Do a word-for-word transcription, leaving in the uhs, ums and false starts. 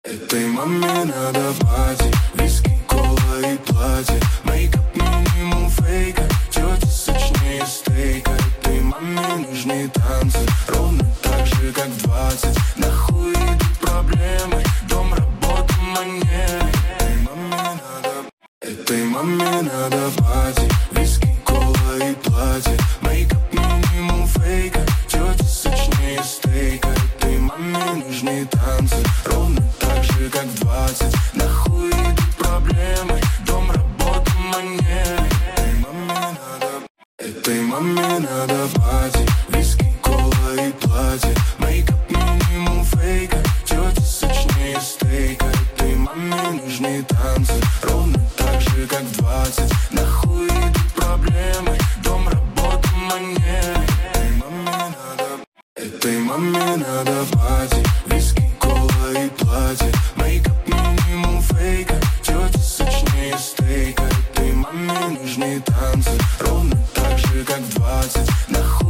Этой маме надо пати, виски, кола и платье. Мейкап минимум фейка, тети сочнее стейка. Этой маме нужны танцы, ровно так же, как двадцать. Нахуй идут проблемы, дом, работа, манеры. Этой маме надо, этой маме надо пати, виски, кола и платье. Мейкап минимум фейка, тети сочнее стейка. Этой маме нужны танцы, ровно так же, как двадцать. Нахуй идут проблемы, дом, работа, манеры. Этой маме надо, этой маме надо пати, виски, кола и платье. Мейкап минимум фейка, тети сочнее стейка. Этой маме нужны танцы, ровно так же, как двадцать. Нахуй идут проблемы, дом, работа, манеры. Этой маме надо, этой маме надо пати, виски, кола и платье. Мейкап минимум фейка, тети сочнее стейка. Этой маме нужны танцы, ровно так же, как двадцать. Нахуй